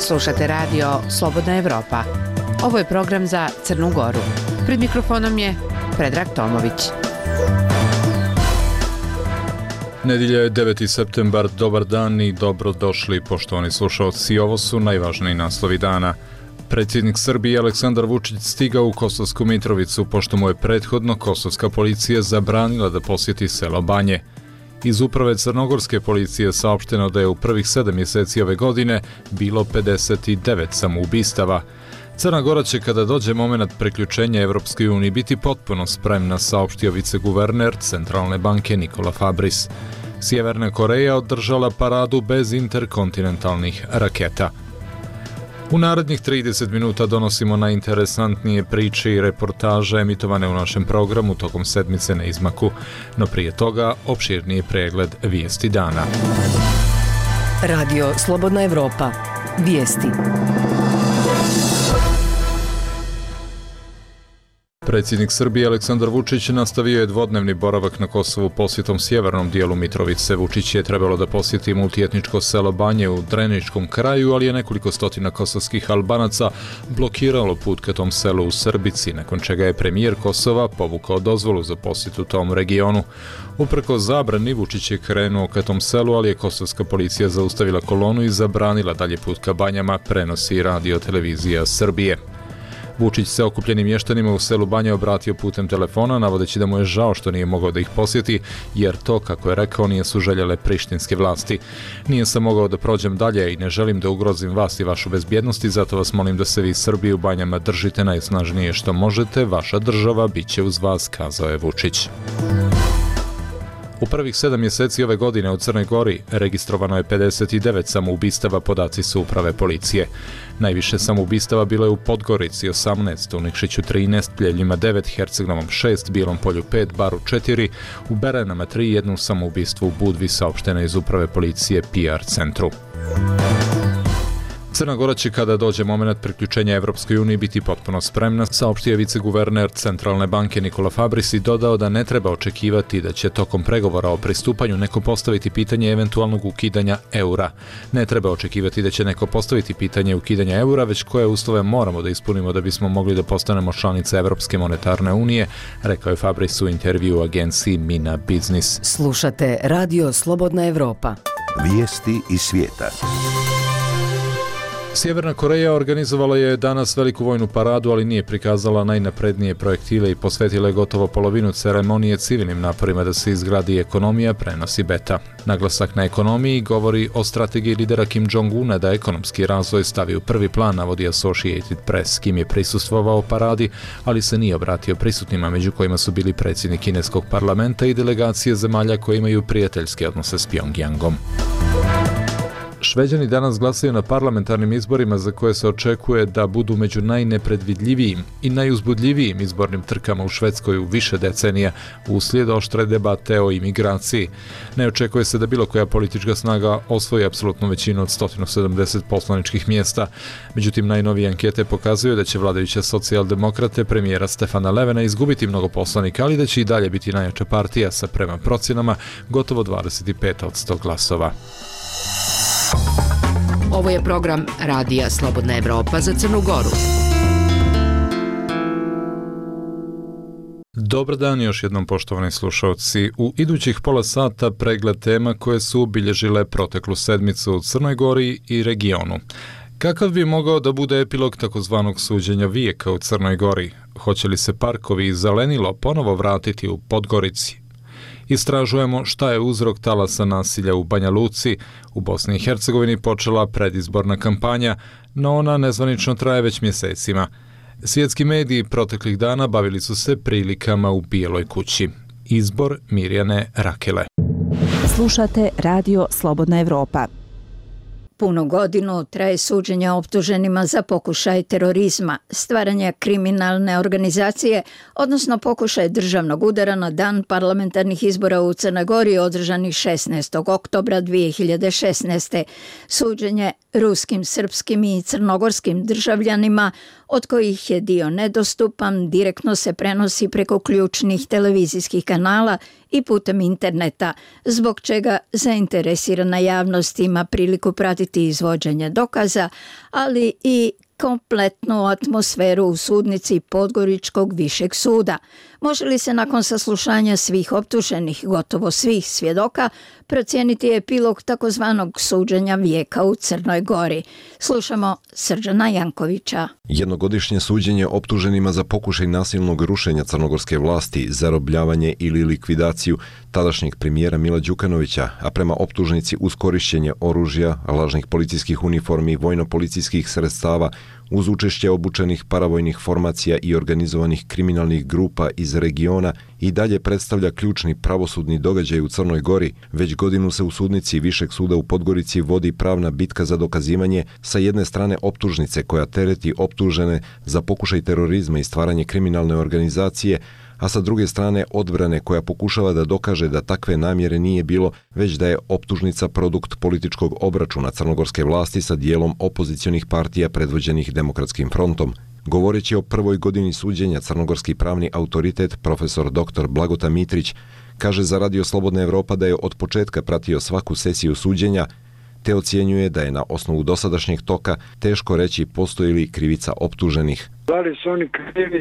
Slušate radio Slobodna Evropa. Ovo je program za Crnu Goru. Pred mikrofonom je Predrag Tomović. Nedjelja je 9. septembar, dobar dan i dobrodošli poštovani slušalci. Ovo su najvažniji naslovi dana. Predsjednik Srbije Aleksandar Vučić stigao u Kosovsku Mitrovicu, pošto mu je prethodno kosovska policija zabranila da posjeti selo Banje. Iz uprave crnogorske policije saopšteno da je u prvih 7 mjeseci ove godine bilo 59 samoubistava. Crna Gora će kada dođe moment priključenja Evropskoj uniji biti potpuno spremna, saopštio viceguverner Centralne banke Nikola Fabris. Sjeverna Koreja održala paradu bez interkontinentalnih raketa. U narednih 30 minuta donosimo najinteresantnije priče i reportaže emitovane u našem programu tokom sedmice na izmaku, no prije toga opširniji pregled vijesti dana. Radio Slobodna Evropa. Vijesti. Predsjednik Srbije Aleksandar Vučić nastavio je dvodnevni boravak na Kosovu posjetom sjevernom dijelu Mitrovice. Vučić je trebalo da posjeti multietničko selo Banje u Dreničkom kraju, ali je nekoliko stotina kosovskih Albanaca blokiralo put ka tom selu u Srbici, nakon čega je premijer Kosova povukao dozvolu za posjetu tom regionu. Uprkos zabrani, Vučić je krenuo ka tom selu, ali je kosovska policija zaustavila kolonu i zabranila dalje put ka Banjama, prenosi Radio Televizija Srbije. Vučić se okupljenim mještanima u selu Banje obratio putem telefona, navodeći da mu je žao što nije mogao da ih posjeti, jer to, kako je rekao, nisu željele prištinske vlasti. Nije sam mogao da prođem dalje i ne želim da ugrozim vas i vašu bezbjednost, i zato vas molim da se vi Srbi u Banjama držite najsnažnije što možete, vaša država bit će uz vas, kazao je Vučić. U prvih 7 mjeseci ove godine u Crnoj Gori registrovano je 59 samoubistava, podaci su uprave policije. Najviše samoubistava bilo je u Podgorici 18, u Nikšiću 13, Pljevljima 9, Herceg-Novom 6, Bijelom Polju 5, Baru 4, u Berenama 3, jedno samoubistvo u Budvi, saopšteno iz uprave policije PR centru. Crna Gora će kada dođe moment priključenja Evropskoj uniji biti potpuno spremna, saopštio je viceguverner Centralne banke Nikola Fabris i dodao da ne treba očekivati da će tokom pregovora o pristupanju neko postaviti pitanje eventualnog ukidanja eura. Ne treba očekivati da će neko postaviti pitanje ukidanja eura, već koje uslove moramo da ispunimo da bismo mogli da postanemo članica Evropske monetarne unije, rekao je Fabris u intervju u agenciji Mina Biznis. Slušate Radio Slobodna Evropa. Vijesti iz svijeta. Sjeverna Koreja organizovala je danas veliku vojnu paradu, ali nije prikazala najnaprednije projektile i posvetila je gotovo polovinu ceremonije civilnim naporima da se izgradi ekonomija, prenosi Beta. Naglasak na ekonomiji govori o strategiji lidera Kim Jong-una da ekonomski razvoj stavi u prvi plan, navodi Associated Press. Kim je prisustvovao paradi, ali se nije obratio prisutnima, među kojima su bili predsjednik kineskog parlamenta i delegacije zemalja koje imaju prijateljske odnose s Pjongjangom. Šveđani danas glasaju na parlamentarnim izborima za koje se očekuje da budu među najnepredvidljivijim i najuzbudljivijim izbornim trkama u Švedskoj u više decenija uslijed oštre debate o imigraciji. Ne očekuje se da bilo koja politička snaga osvoji apsolutnu većinu od 170 poslaničkih mjesta. Međutim, najnovije ankete pokazuju da će vladajuće socijaldemokrate premijera Stefana Levena izgubiti mnogo poslanika, ali da će i dalje biti najjača partija sa, prema procjenama, gotovo 25% glasova. Ovo je program Radija Slobodna Evropa za Crnu Goru. Dobar dan još jednom, poštovani slušalci. U idućih pola sata pregled tema koje su obilježile proteklu sedmicu u Crnoj Gori i regionu. Kakav bi mogao da bude epilog takozvanog suđenja vijeka u Crnoj Gori? Hoće li se parkovi i zelenilo ponovo vratiti u Podgorici? Istražujemo šta je uzrok talasa nasilja u Banja Luci. U Bosni i Hercegovini počela predizborna kampanja, no ona nezvanično traje već mjesecima. Svjetski mediji proteklih dana bavili su se prilikama u Bijeloj kući. Izbor Mirjane Rakele. Slušate Radio Slobodna Evropa. Punu godinu traje suđenja optuženima za pokušaj terorizma, stvaranja kriminalne organizacije, odnosno pokušaj državnog udara na dan parlamentarnih izbora u Crnoj Gori održanih 16. oktobra 2016. Suđenje ruskim, srpskim i crnogorskim državljanima, od kojih je dio nedostupan, direktno se prenosi preko ključnih televizijskih kanala i putem interneta, zbog čega zainteresirana javnost ima priliku pratiti izvođenje dokaza, ali i kompletnu atmosferu u sudnici Podgoričkog višeg suda. Može li se nakon saslušanja svih optuženih, gotovo svih svjedoka, procijeniti epilog takozvanog suđenja vijeka u Crnoj Gori? Slušamo Srđana Jankovića. Jednogodišnje suđenje optuženima za pokušaj nasilnog rušenja crnogorske vlasti, zarobljavanje ili likvidaciju tadašnjeg premijera Mila Đukanovića, a prema optužnici uz korišćenje oružja, lažnih policijskih uniformi, vojno-policijskih sredstava, uz učešće obučenih paravojnih formacija i organizovanih kriminalnih grupa iz regiona i dalje predstavlja ključni pravosudni događaj u Crnoj Gori. Već godinu se u sudnici Višeg suda u Podgorici vodi pravna bitka za dokazivanje sa jedne strane optužnice koja tereti optužene za pokušaj terorizma i stvaranje kriminalne organizacije, a sa druge strane odbrane koja pokušava da dokaže da takve namjere nije bilo, već da je optužnica produkt političkog obračuna crnogorske vlasti sa dijelom opozicionih partija predvođenih Demokratskim frontom. Govoreći o prvoj godini suđenja, crnogorski pravni autoritet profesor dr. Blagota Mitrić kaže za Radio Slobodna Evropa da je od početka pratio svaku sesiju suđenja, te ocjenjuje da je na osnovu dosadašnjeg toka teško reći postoji li krivica optuženih. Da li su oni krivi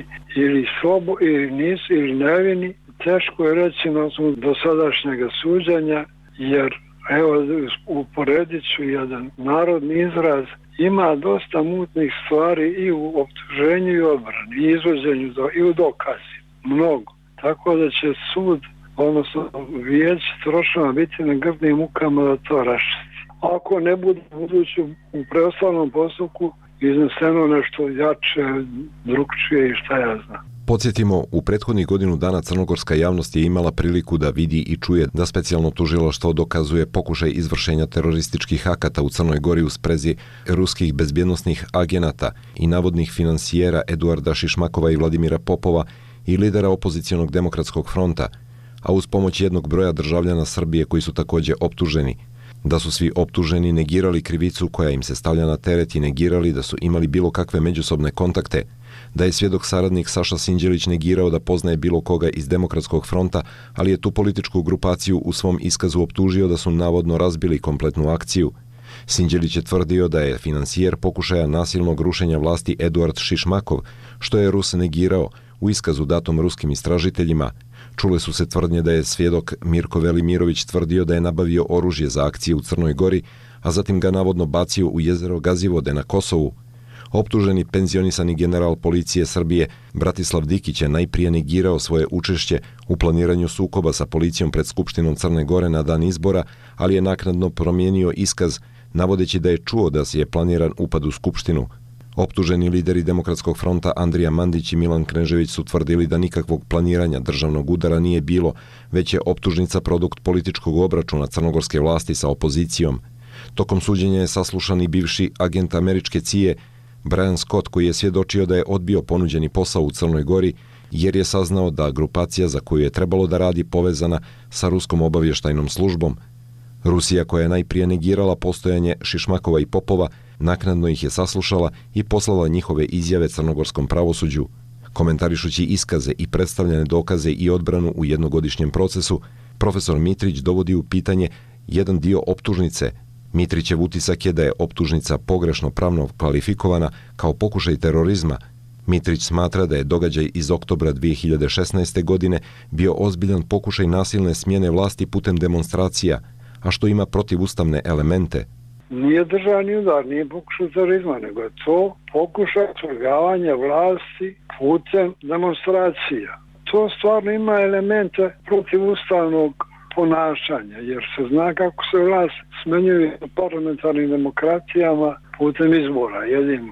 ili nisu ili nevini, teško je reći na osnovu dosadašnjeg suđenja, jer evo uporedit ću jedan narodni izraz, ima dosta mutnih stvari i u optuženju i odbrani, i izvođenju i u dokazi, mnogo. Tako da će sud, odnosno vijeće trošava biti na grdnim mukama da to raščisti. Ako ne bude budući u preostalnom postupku izneseno nešto jače, drugčije i šta ja znam. Podsjetimo, u prethodnih godinu dana crnogorska javnost je imala priliku da vidi i čuje da specijalno tužilaštvo dokazuje pokušaj izvršenja terorističkih akata u Crnoj Gori u sprezi ruskih bezbjednosnih agenata i navodnih finansijera Eduarda Šišmakova i Vladimira Popova i lidera opozicionog Demokratskog fronta, a uz pomoć jednog broja državljana Srbije koji su također optuženi. Da su svi optuženi negirali krivicu koja im se stavlja na teret i negirali da su imali bilo kakve međusobne kontakte, da je svjedok saradnik Saša Sinđelić negirao da poznaje bilo koga iz Demokratskog fronta, ali je tu političku grupaciju u svom iskazu optužio da su navodno razbili kompletnu akciju. Sinđelić je tvrdio da je finansijer pokušaja nasilnog rušenja vlasti Eduard Šišmakov, što je Rus negirao u iskazu datom ruskim istražiteljima. Čule su se tvrdnje da je svjedok Mirko Velimirović tvrdio da je nabavio oružje za akcije u Crnoj Gori, a zatim ga navodno bacio u jezero Gazivode na Kosovu. Optuženi penzionisani general policije Srbije Bratislav Dikić je najprije negirao svoje učešće u planiranju sukoba sa policijom pred Skupštinom Crne Gore na dan izbora, ali je naknadno promijenio iskaz, navodeći da je čuo da je planiran upad u Skupštinu. Optuženi lideri Demokratskog fronta Andrija Mandić i Milan Knežević su tvrdili da nikakvog planiranja državnog udara nije bilo, već je optužnica produkt političkog obračuna crnogorske vlasti sa opozicijom. Tokom suđenja je saslušan i bivši agent američke CIA Brian Scott, koji je svjedočio da je odbio ponuđeni posao u Crnoj Gori jer je saznao da grupacija za koju je trebalo da radi povezana sa ruskom obavještajnom službom. Rusija, koja je najprije negirala postojanje Šišmakova i Popova, naknadno ih je saslušala i poslala njihove izjave crnogorskom pravosuđu. Komentarišući iskaze i predstavljene dokaze i odbranu u jednogodišnjem procesu, profesor Mitrić dovodi u pitanje jedan dio optužnice. Mitrićev utisak je da je optužnica pogrešno pravno kvalifikovana kao pokušaj terorizma. Mitrić smatra da je događaj iz oktobra 2016. godine bio ozbiljan pokušaj nasilne smjene vlasti putem demonstracija, a što ima protivustavne elemente. Nije državni udar, nije pokušaj terorizma, nego je to pokušaj svrgavanja vlasti putem demonstracija. To stvarno ima elemente protivustavnog ponašanja, jer se zna kako se vlast smenjuje u parlamentarnim demokratijama putem izbora, jedino.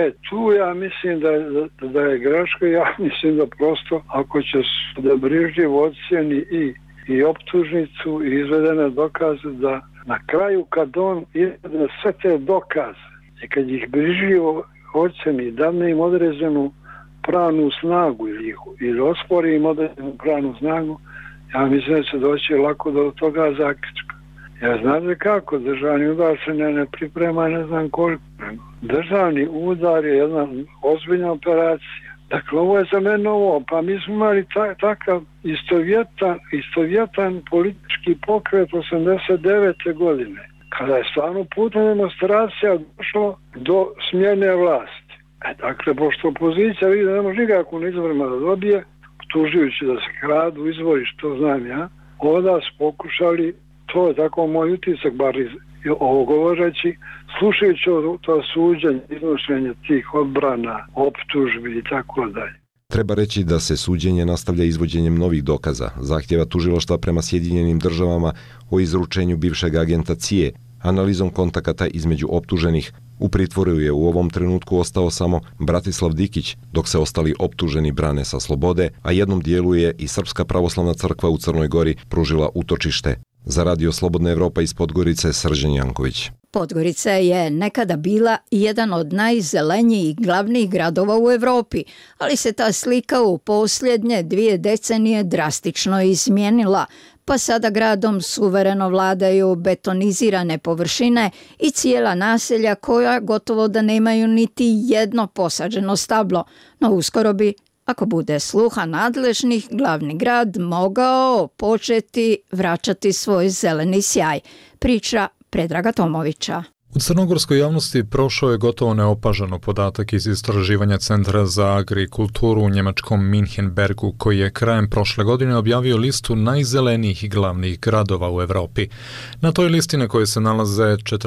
Tu ja mislim da je greška, ja mislim da prosto ako će da brižljivo ocjeni i optužnicu i izvedene dokaze, da na kraju kad on izvede sve te dokaze i kad ih brižljivo ocjeni, dadne im određenu pravnu snagu ili ospori im određenu pravnu snagu, ja mislim da će doći lako do toga zaključka. Ja znate kako, državni udar se ne priprema ne znam koliko. Državni udar je jedna ozbiljna operacija. Dakle, ovo je za mene novo, pa mi smo imali takav istovjetan politički pokret 89. godine, kada je stvarno putem demonstracija došlo do smjene vlasti. Dakle, pošto opozicija vidi da ne može nikako izborima da dobije, tužujući da se kradu izbori, što znam ja, onda su pokušali, to je tako moj utisak, bar ovo govoreći, slušajući to suđenje, iznošenje tih odbrana, optužbi i tako dalje. Treba reći da se suđenje nastavlja izvođenjem novih dokaza, zahtjeva tužilaštva prema Sjedinjenim državama o izručenju bivšeg agenta CIA, analizom kontakata između optuženih. U pritvoru je u ovom trenutku ostao samo Bratislav Dikić, dok se ostali optuženi brane sa slobode, a jednom dijelu je i Srpska pravoslavna crkva u Crnoj Gori pružila utočište. Za Radio Slobodna Evropa iz Podgorice, Srđan Janković. Podgorica je nekada bila jedan od najzelenijih glavnih gradova u Evropi, ali se ta slika u posljednje 2 decenije drastično izmijenila, pa sada gradom suvereno vladaju betonizirane površine i cijela naselja koja gotovo da nemaju niti jedno posađeno stablo, no uskoro bi, ako bude sluha nadležnih, glavni grad mogao početi vraćati svoj zeleni sjaj, priča Predraga Tomovića. U crnogorskoj javnosti prošao je gotovo neopažano podatak iz istraživanja Centra za agrikulturu u njemačkom Münchenbergu, koji je krajem prošle godine objavio listu najzelenijih glavnih gradova u Evropi. Na toj listi, na kojoj se nalaze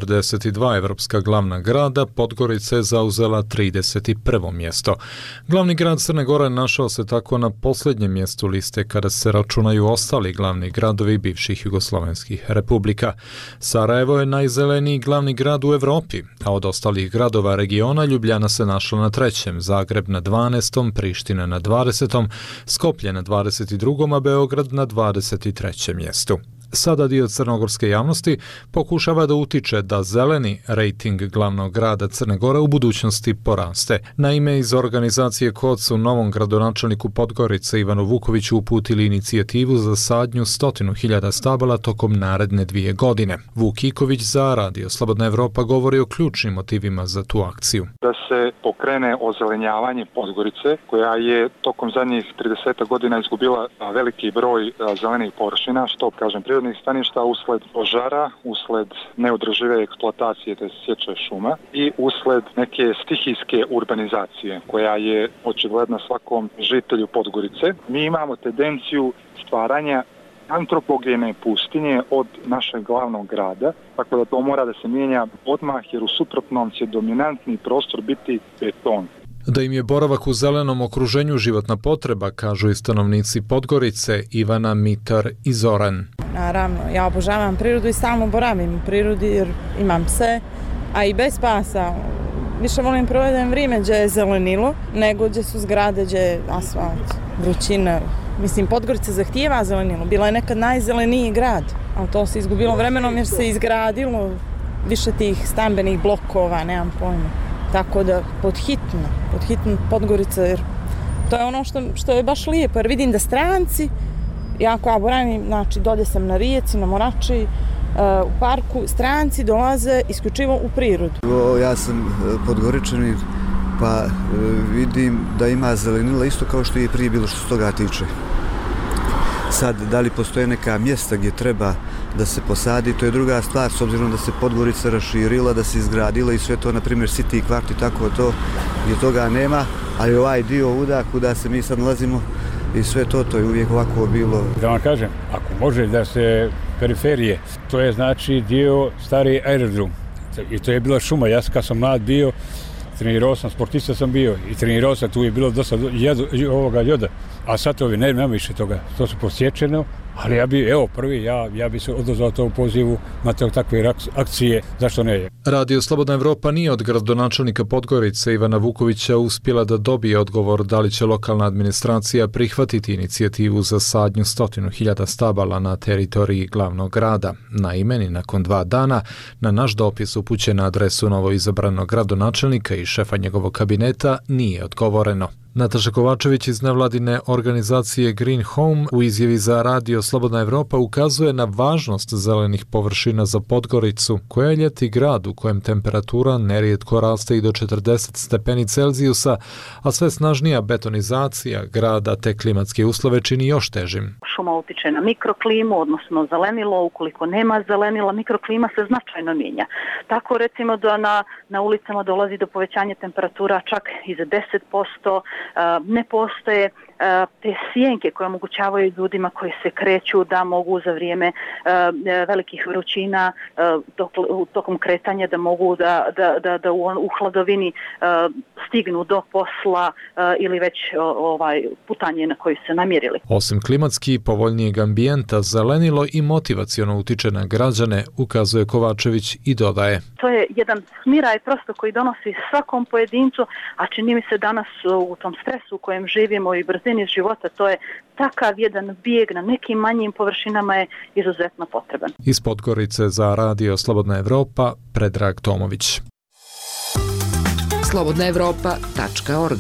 42 evropska glavna grada, Podgorica je zauzela 31. mjesto. Glavni grad Crne Gore našao se tako na posljednjem mjestu liste kada se računaju ostali glavni gradovi bivših jugoslovenskih republika. Sarajevo je najzeleniji glavni grad u Evropi, a od ostalih gradova regiona Ljubljana se našla na 3., Zagreb na 12., Priština na 20., Skoplje na 22., a Beograd na 23. mjestu. Sada dio crnogorske javnosti pokušava da utiče da zeleni rejting glavnog grada Crne Gore u budućnosti poraste. Naime, iz organizacije KOD su novom gradonačelniku Podgorice Ivanu Vukoviću uputili inicijativu za sadnju 100.000 stabala tokom naredne 2 godine. Vuk Iković za Radio Slobodna Evropa govori o ključnim motivima za tu akciju. Da se pokrene ozelenjavanje Podgorice, koja je tokom zadnjih 30 godina izgubila veliki broj zelenih površina, što kažem prirodnih staništa usled požara, usled neodržive eksploatacije te sječe šuma i usled neke stihijske urbanizacije koja je očigledna svakom žitelju Podgorice. Mi imamo tendenciju stvaranja antropogene pustinje od našeg glavnog grada, tako da to mora da se mijenja odmah jer u suprotnom će dominantni prostor biti beton. Da im je boravak u zelenom okruženju životna potreba, kažu i stanovnici Podgorice Ivana, Mitar i Zoran. Naravno, ja obožavam prirodu i stalno boravim u prirodi jer imam pse, a i bez pasa. Više volim provedem vrijeme gdje je zelenilo nego gdje su zgrade, gdje je asfalt, vrućina. Mislim, Podgorica zahtijeva zelenilo. Bila je nekad najzeleniji grad, ali to se izgubilo vremenom jer se izgradilo više tih stambenih blokova, nemam pojma. Tako da podhitno Podgorica, jer to je ono što je baš lijepo, jer vidim da stranci, ja koja boravim, znači dolje sam na Rijeci, na Morači, u parku, stranci dolaze isključivo u prirodu. Ja sam Podgoričanin, pa vidim da ima zelenila isto kao što je prije bilo što se toga tiče. Sad, da li postoje neka mjesta gdje treba da se posadi, to je druga stvar, s obzirom da se Podgorica raširila, da se izgradila i sve to, na primjer City kvart i tako to, gdje toga nema, ali ovaj dio uda kuda se mi sad nalazimo i sve to je uvijek ovako bilo. Da vam kažem, ako može da se periferije, to je znači dio stari aerodrom i to je bila šuma, ja kad sam mlad bio, trenirao sam, sportista sam bio i trenirao sam, tu je bilo dosta ljoda, a sad to nema više toga, to su posjećeno, ali ja bi se odazvao to u pozivu na takve akcije, zašto ne? Radio Slobodna Evropa nije od gradonačelnika Podgorice Ivana Vukovića uspjela da dobije odgovor da li će lokalna administracija prihvatiti inicijativu za sadnju 100.000 stabala na teritoriji glavnog grada. Naime, ni nakon 2 dana na naš dopis upućen na adresu novoizabranog gradonačelnika i šefa njegovog kabineta nije odgovoreno. Nataša Kovačević iz nevladine organizacije Green Home u izjavi za Radio Slobodna Evropa ukazuje na važnost zelenih površina za Podgoricu, koja je ljeti grad u kojem temperatura nerijetko raste i do 40 stepeni Celzijusa, a sve snažnija betonizacija grada te klimatske uslove čini još težim. Šuma utiče na mikroklimu, odnosno zelenilo. Ukoliko nema zelenila, mikroklima se značajno mijenja. Tako recimo da na ulicama dolazi do povećanja temperatura čak i za 10%. Ne postoje te sjenke koje omogućavaju ljudima koji se kreću da mogu za vrijeme velikih vrućina tokom kretanja da mogu da u hladovini stignu do posla ili već putanje na koje se namjerili. Osim klimatski povoljnijeg ambijenta, zelenilo i motivaciono utiče na građane, ukazuje Kovačević i dodaje. To je jedan smiraj prosto koji donosi svakom pojedincu, a čini mi se danas u tom stresu u kojem živimo i brzini života, to je takav jedan bijeg na nekim manjim površinama je izuzetno potreban. Iz Podgorice za Radio Slobodna Evropa, Predrag Tomović. slobodnaevropa.org.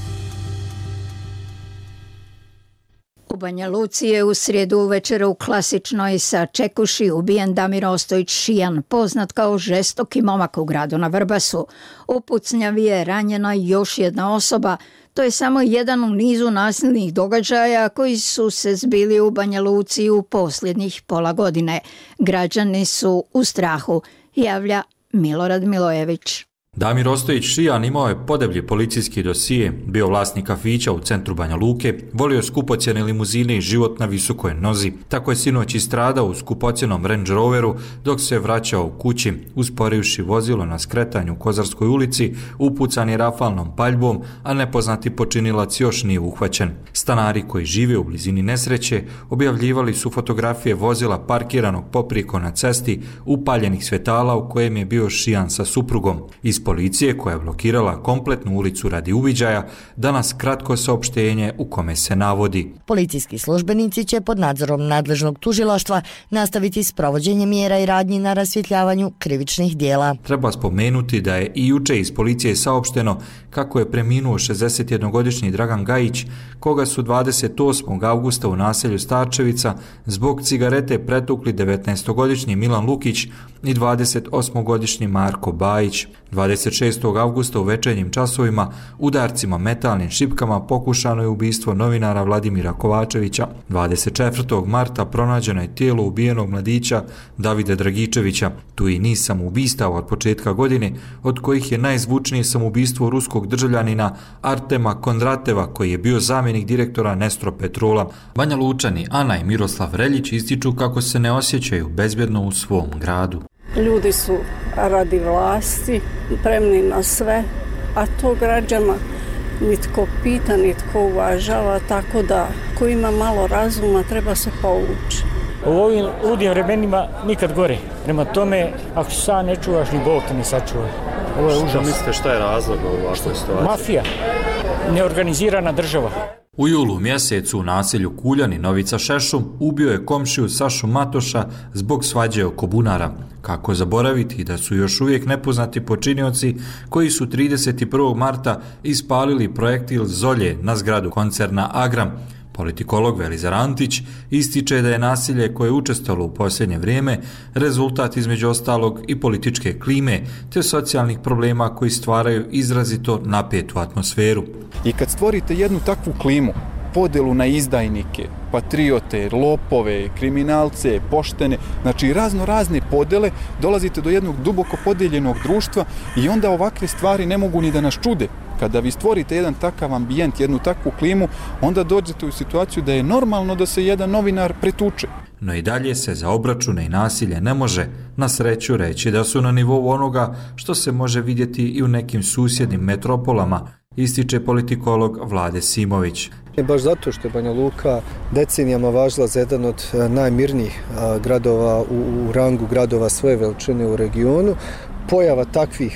U Banja Luci je u srijedu uvečer u klasičnoj sačekuši ubijen Damir Ostojić Šijan, poznat kao žestoki momak u gradu na Vrbasu. U pucnjavi je ranjena još jedna osoba. To je samo jedan u nizu nasilnih događaja koji su se zbili u Banja Luci u posljednjih pola godine. Građani su u strahu, javlja Milorad Milojević. Damir Ostojić Šijan imao je podeblji policijski dosije, bio vlasnik kafića u centru Banja Luke, volio skupocjene limuzine i život na visokoj nozi. Tako je sinoć istradao u skupocjenom Range Roveru dok se vraćao u kući, usporivši vozilo na skretanju u Kozarskoj ulici, upucan je rafalnom paljbom, a nepoznati počinilac još nije uhvaćen. Stanari koji žive u blizini nesreće objavljivali su fotografije vozila parkiranog poprijeko na cesti, upaljenih svjetala u kojem je bio Šijan sa suprugom. Iz policije koja je blokirala kompletnu ulicu radi uviđaja, danas kratko saopštenje u kome se navodi. Policijski službenici će pod nadzorom nadležnog tužilaštva nastaviti s provođenjem mjera i radnji na rasvjetljavanju krivičnih dijela. Treba spomenuti da je i juče iz policije saopšteno kako je preminuo 61-godišnji Dragan Gajić, koga su 28. avgusta u naselju Starčevica zbog cigarete pretukli 19-godišnji Milan Lukić i 28-godišnji Marko Bajić. 26. avgusta u večernjim časovima udarcima metalnim šipkama pokušano je ubistvo novinara Vladimira Kovačevića. 24. marta pronađeno je tijelo ubijenog mladića Davida Dragičevića. Tu i niz samoubistava od početka godine, od kojih je najzvučnije samoubistvo ruskog državljanina Artema Kondrateva, koji je bio zamjenik direktora Nestro Petrola. Banja Lučani Ana i Miroslav Reljić ističu kako se ne osjećaju bezbjedno u svom gradu. Ljudi su radi vlasti spremni na sve, a to građana nitko pita, nitko uvažava, tako da ko ima malo razuma treba se povući. U ovim ludim vremenima nikad gore. Prema tome, ako se sam ne čuvaš, ni Bog te ne sačuva. Ovo je užas. Što mislite, šta je razlog u ovakvoj situaciji? Mafija, neorganizirana država. U julu mjesecu u naselju Kuljani Novica Šešum ubio je komšiju Sašu Matoša zbog svađe oko bunara. Kako zaboraviti da su još uvijek nepoznati počinioci koji su 31. marta ispalili projektil Zolje na zgradu koncerna Agram. Politikolog Velizar Antić ističe da je nasilje koje je učestalo u posljednje vrijeme rezultat između ostalog i političke klime te socijalnih problema koji stvaraju izrazito napetu atmosferu. I kad stvorite jednu takvu klimu, podjelu na izdajnike, patriote, lopove, kriminalce, poštene, znači razne podjele, dolazite do jednog duboko podijeljenog društva i onda ovakve stvari ne mogu ni da nas čude. Kada vi stvorite jedan takav ambijent, jednu takvu klimu, onda dođete u situaciju da je normalno da se jedan novinar pretuče. No i dalje se za obračune i nasilje ne može, na sreću, reći da su na nivou onoga što se može vidjeti i u nekim susjednim metropolama, ističe politikolog Vlade Simović. Baš zato što je Banja Luka decenijama važila za jedan od najmirnijih gradova u rangu gradova svoje veličine u regionu, pojava takvih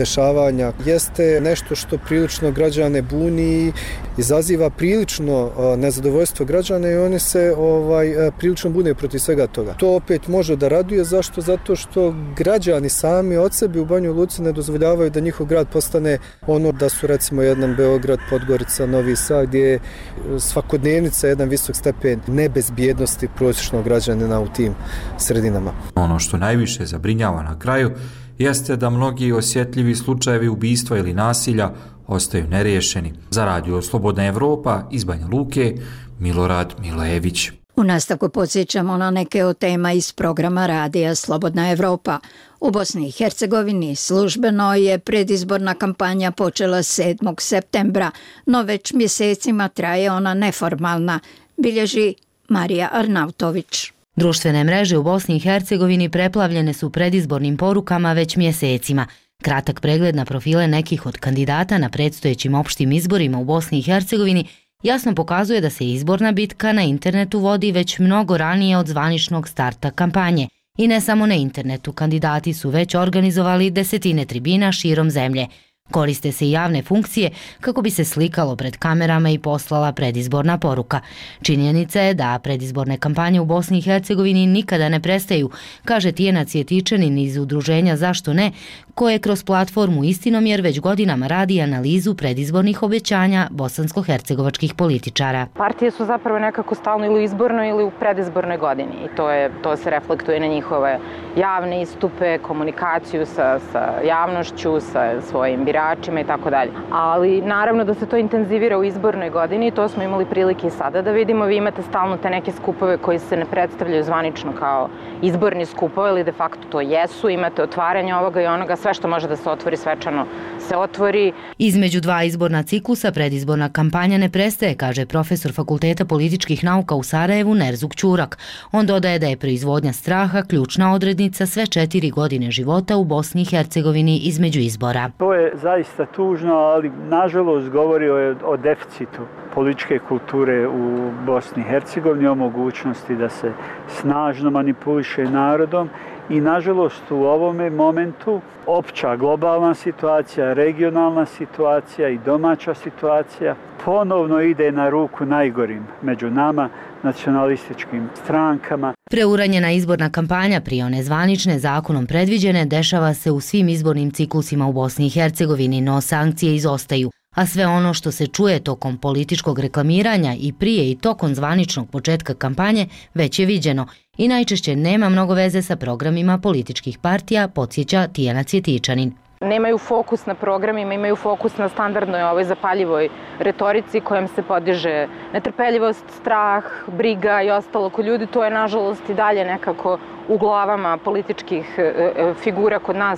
dešavanja jeste nešto što prilično građane buni i izaziva prilično nezadovoljstvo građana i oni se prilično bune protiv svega toga. To opet može da raduje. Zašto? Zato što građani sami od sebe u Banjoj Luci ne dozvoljavaju da njihov grad postane ono da su recimo jedan Beograd, Podgorica, Novi Sad, gdje je svakodnevnica jedan visok stepen nebezbjednosti prosječnog građanina u tim sredinama. Ono što najviše zabrinjava na kraju jeste da mnogi osjetljivi slučajevi ubistva ili nasilja ostaju neriješeni. Za Radio Slobodna Evropa iz Banja Luke, Milorad Milejević. U nastavku podsjećamo na neke od tema iz programa Radija Slobodna Evropa. U Bosni i Hercegovini službeno je predizborna kampanja počela 7. septembra, no već mjesecima traje ona neformalna, bilježi Marija Arnautović. Društvene mreže u Bosni i Hercegovini preplavljene su predizbornim porukama već mjesecima. Kratak pregled na profile nekih od kandidata na predstojećim opštim izborima u Bosni i Hercegovini jasno pokazuje da se izborna bitka na internetu vodi već mnogo ranije od zvaničnog starta kampanje. I ne samo na internetu, kandidati su već organizovali desetine tribina širom zemlje. Koriste se i javne funkcije kako bi se slikalo pred kamerama i poslala predizborna poruka. Činjenica je da predizborne kampanje u Bosni i Hercegovini nikada ne prestaju, kaže Tijana Cvjetičanin iz udruženja Zašto ne, koje kroz platformu Istinomjer već godinama radi analizu predizbornih obećanja bosansko-hercegovačkih političara. Partije su zapravo nekako stalno ili u izbornoj ili u predizbornoj godini i to se reflektuje na njihove javne istupe, komunikaciju sa javnošću, sa svojim biračima i tako dalje. Ali naravno da se to intenzivira u izbornoj godini i to smo imali prilike i sada da vidimo. Vi imate stalno te neke skupove koji se ne predstavljaju zvanično kao izborni skupove, ali de facto to jesu. Imate otvaranje ovoga i onoga, sve što može da se otvori svečano se otvori. Između dva izborna ciklusa predizborna kampanja ne prestaje, kaže profesor Fakulteta političkih nauka u Sarajevu Nerzuk Ćurak. On dodaje da je proizvodnja straha ključna odrednica sve 4 godine života u Bosni i Hercegovini između izbora. To je zaista tužno, ali nažalost govori o deficitu političke kulture u Bosni i Hercegovini, o mogućnosti da se snažno manipuliše narodom i nažalost u ovome momentu opća globalna situacija, regionalna situacija i domaća situacija ponovno ide na ruku najgorim među nama, nacionalističkim strankama. Preuranjena izborna kampanja prije one zvanične zakonom predviđene dešava se u svim izbornim ciklusima u Bosni i Hercegovini, no sankcije izostaju. A sve ono što se čuje tokom političkog reklamiranja i prije i tokom zvaničnog početka kampanje već je viđeno i najčešće nema mnogo veze sa programima političkih partija, podsjeća Tijana Cvjetičanin. Nemaju fokus na programima, imaju fokus na standardnoj ovoj zapaljivoj retorici kojom se podiže netrpeljivost, strah, briga i ostalo kod ljudi. To je nažalost i dalje nekako u glavama političkih figura kod nas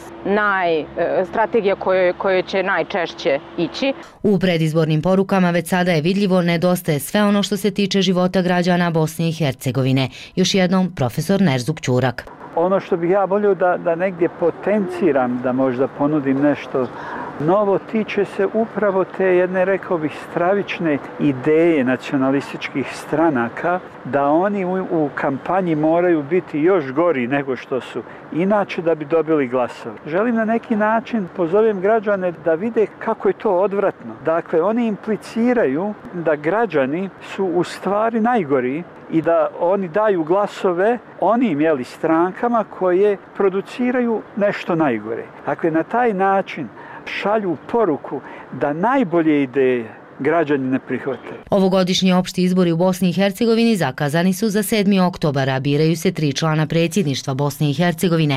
strategija kojoj će najčešće ići. U predizbornim porukama već sada je vidljivo nedostaje sve ono što se tiče života građana Bosne i Hercegovine. Još jednom profesor Nerzuk Ćurak. Ono što bih ja volio da negdje potenciram, da možda ponudim nešto novo, tiče se upravo te jedne, rekao bih, stravične ideje nacionalističkih stranaka, da oni u kampanji moraju biti još gori nego što su inače da bi dobili glasove. Želim na neki način pozovem građane da vide kako je to odvratno. Dakle, oni impliciraju da građani su u stvari najgori i da oni daju glasove onim strankama koje produciraju nešto najgore. Dakle, na taj način šalju poruku da najbolje ideje građani ne prihvate. Ovogodišnji opšti izbori u Bosni i Hercegovini zakazani su za 7. oktobar, a biraju se 3 člana predsjedništva Bosne i Hercegovine,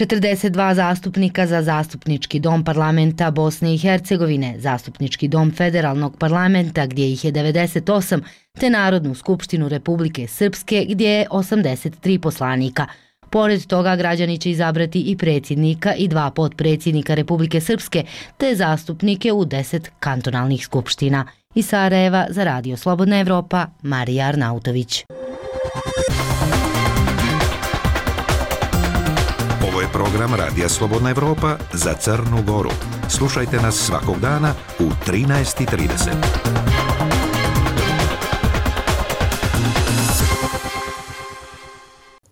42 zastupnika za Zastupnički dom parlamenta Bosne i Hercegovine, Zastupnički dom federalnog parlamenta gdje ih je 98, te Narodnu skupštinu Republike Srpske gdje je 83 poslanika. Pored toga građani će izabrati i predsjednika i 2 potpredsjednika Republike Srpske, te zastupnike u 10 kantonalnih skupština. Iz Sarajeva za Radio Slobodna Evropa, Marija Arnautović. Ovo je program Radija Slobodna Evropa za Crnu Goru. Slušajte nas svakog dana u 13:30.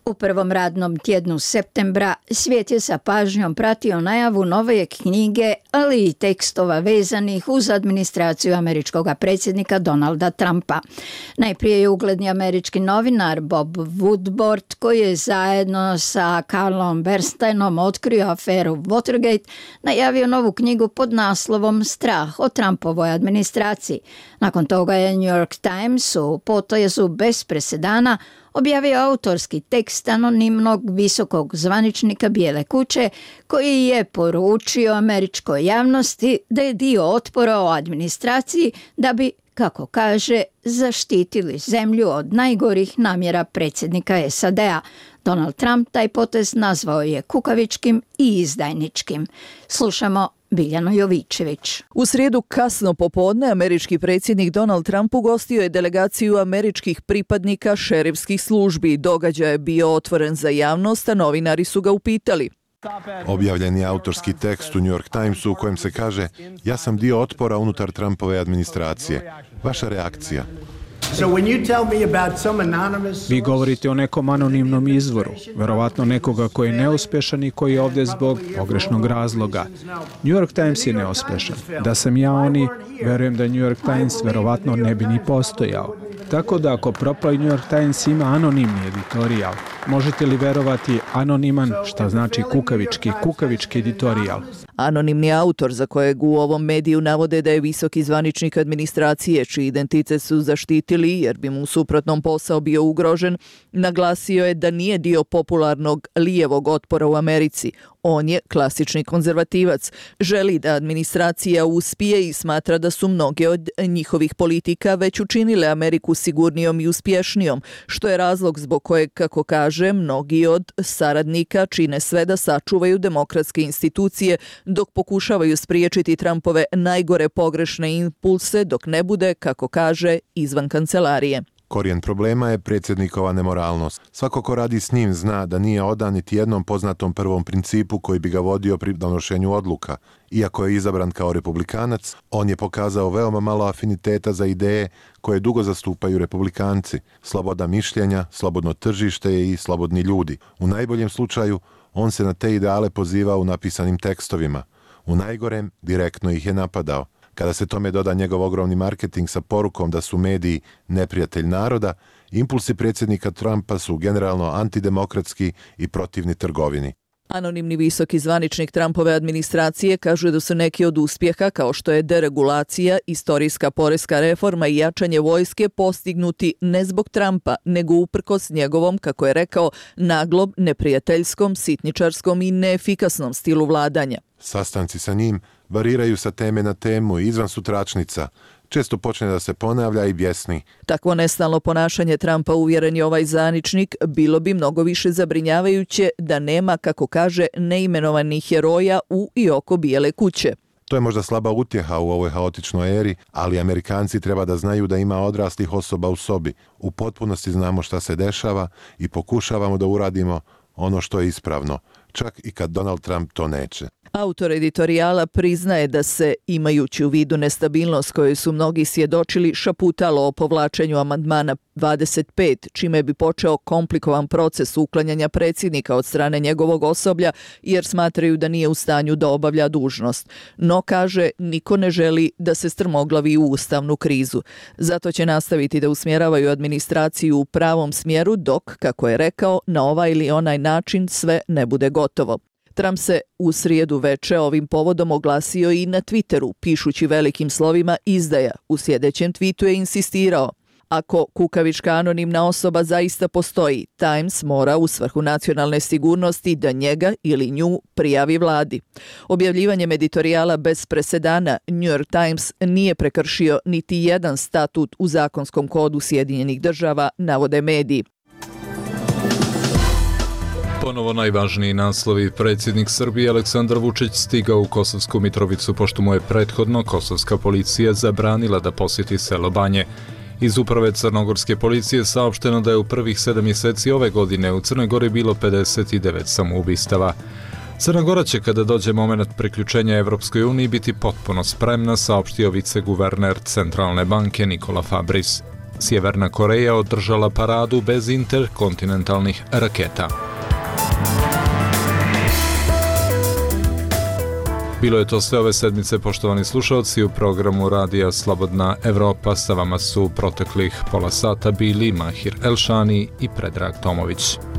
U prvom radnom tjednu septembra svijet je sa pažnjom pratio najavu nove knjige, ali i tekstova vezanih uz administraciju američkog predsjednika Donalda Trumpa. Najprije je ugledni američki novinar Bob Woodward, koji je zajedno sa Carlom Bernsteinom otkrio aferu Watergate, najavio novu knjigu pod naslovom Strah o Trumpovoj administraciji. Nakon toga je New York Times u potezu bez presedana objavio autorski tekst anonimnog visokog zvaničnika Bijele kuće koji je poručio američkoj javnosti da je dio otpora o administraciji da bi, kako kaže, zaštitili zemlju od najgorih namjera predsjednika SAD-a. Donald Trump taj potez nazvao je kukavičkim i izdajničkim. Slušamo Biljanu Jovičević. U srijedu kasno popodne američki predsjednik Donald Trump ugostio je delegaciju američkih pripadnika šerifskih službi. Događaj je bio otvoren za javnost, a novinari su ga upitali. Objavljen je autorski tekst u New York Timesu u kojem se kaže: ja sam dio otpora unutar Trumpove administracije. Vaša reakcija? Vi govorite o nekom anonimnom izvoru, verovatno nekoga koji je neuspješan i koji je ovdje zbog pogrešnog razloga. New York Times je neuspješan. Da sam ja oni, verujem da New York Times verovatno ne bi ni postojao. Tako da ako propali New York Times ima anonimni editorijal, možete li verovati anoniman, šta znači kukavički editorijal? Anonimni autor, za kojeg u ovom mediju navode da je visoki zvaničnik administracije, čiji identitet su zaštitili jer bi mu u suprotnom posao bio ugrožen, naglasio je da nije dio popularnog lijevog otpora u Americi. On je klasični konzervativac. Želi da administracija uspije i smatra da su mnoge od njihovih politika već učinile Ameriku sigurnijom i uspješnijom, što je razlog zbog kojeg, kako kaže, mnogi od saradnika čine sve da sačuvaju demokratske institucije dok pokušavaju spriječiti Trumpove najgore pogrešne impulse dok ne bude, kako kaže, izvan kancelarije. Korijen problema je predsjednikova nemoralnost. Svako ko radi s njim zna da nije odan niti jednom poznatom prvom principu koji bi ga vodio pri donošenju odluka. Iako je izabran kao republikanac, on je pokazao veoma malo afiniteta za ideje koje dugo zastupaju republikanci. Sloboda mišljenja, slobodno tržište i slobodni ljudi. U najboljem slučaju, on se na te ideale pozivao u napisanim tekstovima. U najgorem, direktno ih je napadao. Kada se tome doda njegov ogromni marketing sa porukom da su mediji neprijatelj naroda, impulsi predsjednika Trumpa su generalno antidemokratski i protivni trgovini. Anonimni visoki zvaničnik Trumpove administracije kaže da su neki od uspjeha, kao što je deregulacija, istorijska poreska reforma i jačanje vojske, postignuti ne zbog Trumpa, nego uprkos njegovom, kako je rekao, naglom, neprijateljskom, sitničarskom i neefikasnom stilu vladanja. Sastanci sa njim variraju sa teme na temu i izvan su tračnica. Često počne da se ponavlja i bjesni. Takvo nestalno ponašanje Trumpa, uvjeren je ovaj zvaničnik, bilo bi mnogo više zabrinjavajuće da nema, kako kaže, neimenovanih heroja u i oko Bijele kuće. To je možda slaba utjeha u ovoj haotičnoj eri, ali Amerikanci treba da znaju da ima odraslih osoba u sobi. U potpunosti znamo šta se dešava i pokušavamo da uradimo ono što je ispravno, čak i kad Donald Trump to neće. Autor editorijala priznaje da se, imajući u vidu nestabilnost koju su mnogi svjedočili, šaputalo o povlačenju amandmana 25, čime bi počeo komplikovan proces uklanjanja predsjednika od strane njegovog osoblja, jer smatraju da nije u stanju da obavlja dužnost. No, kaže, niko ne želi da se strmoglavi u ustavnu krizu. Zato će nastaviti da usmjeravaju administraciju u pravom smjeru dok, kako je rekao, na ovaj ili onaj način sve ne bude gotovo. Trump se u srijedu veče ovim povodom oglasio i na Twitteru, pišući velikim slovima izdaja. U sljedećem tweetu je insistirao: ako kukavička anonimna osoba zaista postoji, Times mora u svrhu nacionalne sigurnosti da njega ili nju prijavi vladi. Objavljivanjem editorijala bez presedana, New York Times nije prekršio niti jedan statut u zakonskom kodu Sjedinjenih država, navode mediji. Ponovo najvažniji naslovi. Predsjednik Srbije Aleksandar Vučić stigao u Kosovsku Mitrovicu pošto mu je prethodno kosovska policija zabranila da posjeti selo Banje. Iz uprave crnogorske policije saopšteno da je u prvih 7 mjeseci ove godine u Crnoj Gori bilo 59 samoubistava. Crna Gora će, kada dođe moment priključenja Evropskoj uniji, biti potpuno spremna, saopštio viceguverner Centralne banke Nikola Fabris. Sjeverna Koreja održala paradu bez interkontinentalnih raketa. Bilo je to sve ove sedmice, poštovani slušalci, u programu Radija Slobodna Evropa. Sa vama su proteklih pola sata bili Mahir Elšani i Predrag Tomović.